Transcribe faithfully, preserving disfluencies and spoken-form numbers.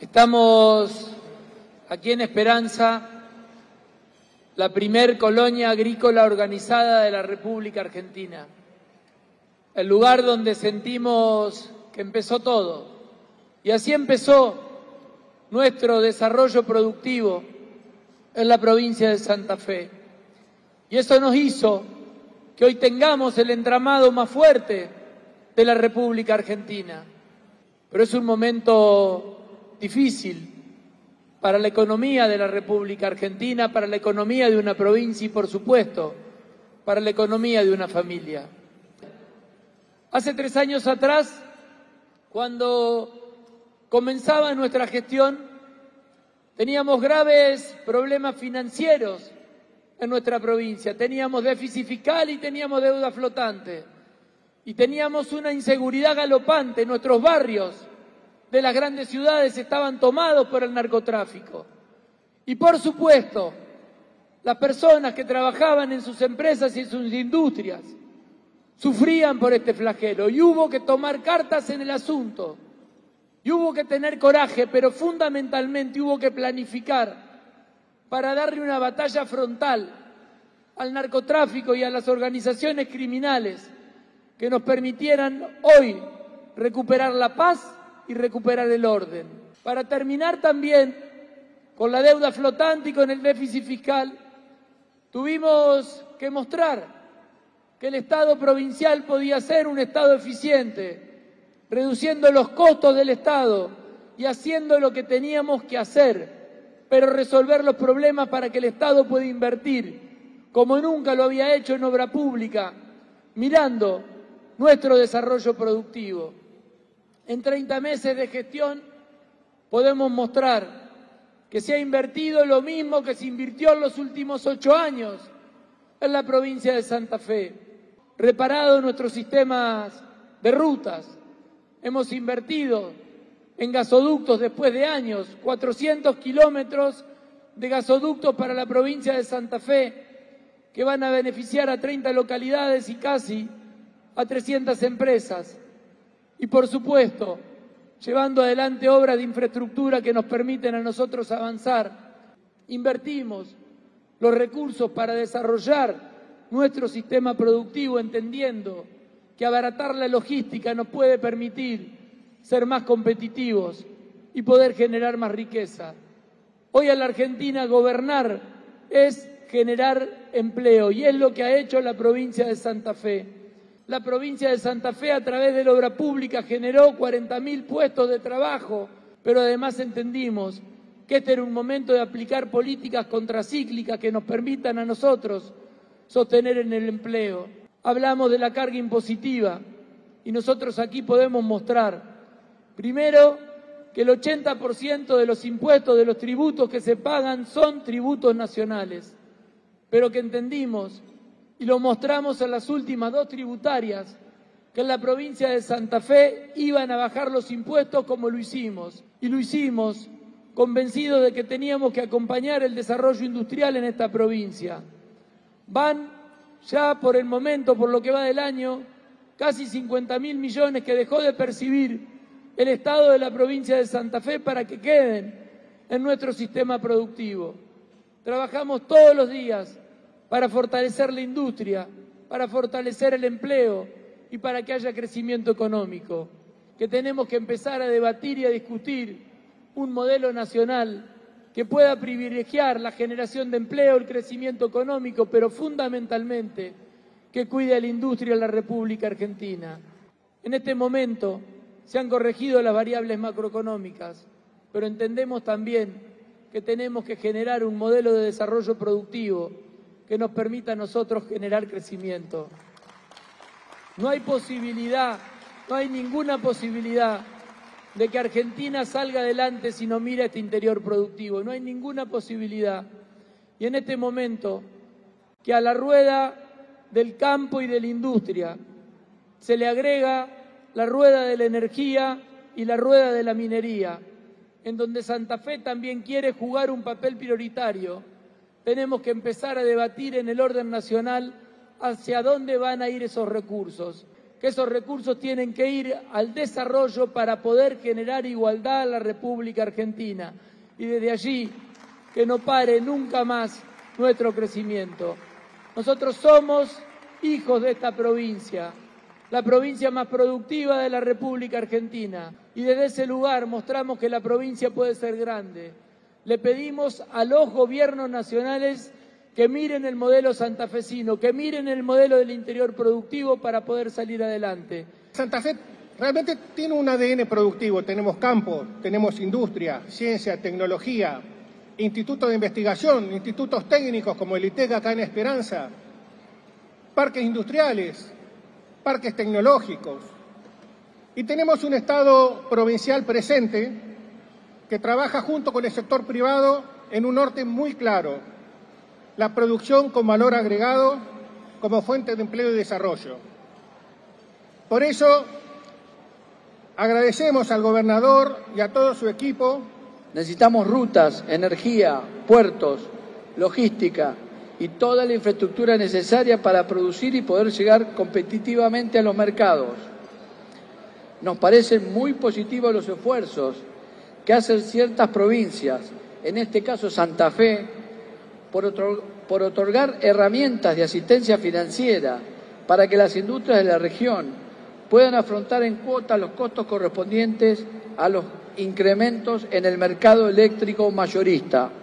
Estamos aquí en Esperanza, la primer colonia agrícola organizada de la República Argentina. El lugar donde sentimos que empezó todo. Y así empezó nuestro desarrollo productivo en la provincia de Santa Fe. Y eso nos hizo que hoy tengamos el entramado más fuerte de la República Argentina. Pero es un momento difícil para la economía de la República Argentina, para la economía de una provincia y, por supuesto, para la economía de una familia. Hace tres años atrás, cuando comenzaba nuestra gestión, teníamos graves problemas financieros en nuestra provincia. Teníamos déficit fiscal y teníamos deuda flotante. Y teníamos una inseguridad galopante. Nuestros barrios de las grandes ciudades estaban tomados por el narcotráfico. Y por supuesto, las personas que trabajaban en sus empresas y en sus industrias sufrían por este flagelo. Y hubo que tomar cartas en el asunto. Y hubo que tener coraje, pero fundamentalmente hubo que planificar para darle una batalla frontal al narcotráfico y a las organizaciones criminales que nos permitieran hoy recuperar la paz y recuperar el orden. Para terminar también con la deuda flotante y con el déficit fiscal, tuvimos que mostrar que el Estado provincial podía ser un Estado eficiente, reduciendo los costos del Estado y haciendo lo que teníamos que hacer, pero resolver los problemas para que el Estado pueda invertir, como nunca lo había hecho en obra pública, mirando nuestro desarrollo productivo. En treinta meses de gestión podemos mostrar que se ha invertido lo mismo que se invirtió en los últimos ocho años en la provincia de Santa Fe. Reparado nuestros sistemas de rutas, hemos invertido en gasoductos después de años, cuatrocientos kilómetros de gasoductos para la provincia de Santa Fe, que van a beneficiar a treinta localidades y casi a trescientas empresas. Y por supuesto, llevando adelante obras de infraestructura que nos permiten a nosotros avanzar. Invertimos los recursos para desarrollar nuestro sistema productivo, entendiendo que abaratar la logística nos puede permitir ser más competitivos y poder generar más riqueza. Hoy en la Argentina gobernar es generar empleo y es lo que ha hecho la provincia de Santa Fe. La provincia de Santa Fe, a través de la obra pública, generó cuarenta mil puestos de trabajo, pero además entendimos que este era un momento de aplicar políticas contracíclicas que nos permitan a nosotros sostener en el empleo. Hablamos de la carga impositiva y nosotros aquí podemos mostrar, primero, que el ochenta por ciento de los impuestos, de los tributos que se pagan son tributos nacionales, pero que entendimos y lo mostramos en las últimas dos tributarias, que en la provincia de Santa Fe iban a bajar los impuestos como lo hicimos. Y lo hicimos convencidos de que teníamos que acompañar el desarrollo industrial en esta provincia. Van ya por el momento, por lo que va del año, casi cincuenta mil millones que dejó de percibir el Estado de la provincia de Santa Fe para que queden en nuestro sistema productivo. Trabajamos todos los días para fortalecer la industria, para fortalecer el empleo y para que haya crecimiento económico, que tenemos que empezar a debatir y a discutir un modelo nacional que pueda privilegiar la generación de empleo, el crecimiento económico, pero fundamentalmente que cuide a la industria en la República Argentina. En este momento se han corregido las variables macroeconómicas, pero entendemos también que tenemos que generar un modelo de desarrollo productivo que nos permita a nosotros generar crecimiento. No hay posibilidad, no hay ninguna posibilidad de que Argentina salga adelante si no mira este interior productivo. No hay ninguna posibilidad. Y en este momento, que a la rueda del campo y de la industria se le agrega la rueda de la energía y la rueda de la minería, en donde Santa Fe también quiere jugar un papel prioritario, tenemos que empezar a debatir en el orden nacional hacia dónde van a ir esos recursos. que esos recursos tienen que ir al desarrollo para poder generar igualdad en la República Argentina. Y desde allí, que no pare nunca más nuestro crecimiento. Nosotros somos hijos de esta provincia, la provincia más productiva de la República Argentina. Y desde ese lugar mostramos que la provincia puede ser grande. Le pedimos a los gobiernos nacionales que miren el modelo santafesino, que miren el modelo del interior productivo para poder salir adelante. Santa Fe realmente tiene un A D N productivo. Tenemos campo, tenemos industria, ciencia, tecnología, institutos de investigación, institutos técnicos como el ITEC acá en Esperanza, parques industriales, parques tecnológicos. Y tenemos un Estado provincial presente que trabaja junto con el sector privado en un norte muy claro: la producción con valor agregado como fuente de empleo y desarrollo. Por eso, agradecemos al gobernador y a todo su equipo. Necesitamos rutas, energía, puertos, logística y toda la infraestructura necesaria para producir y poder llegar competitivamente a los mercados. Nos parecen muy positivos los esfuerzos que hacen ciertas provincias, en este caso Santa Fe, por, otro, por otorgar herramientas de asistencia financiera para que las industrias de la región puedan afrontar en cuotas los costos correspondientes a los incrementos en el mercado eléctrico mayorista.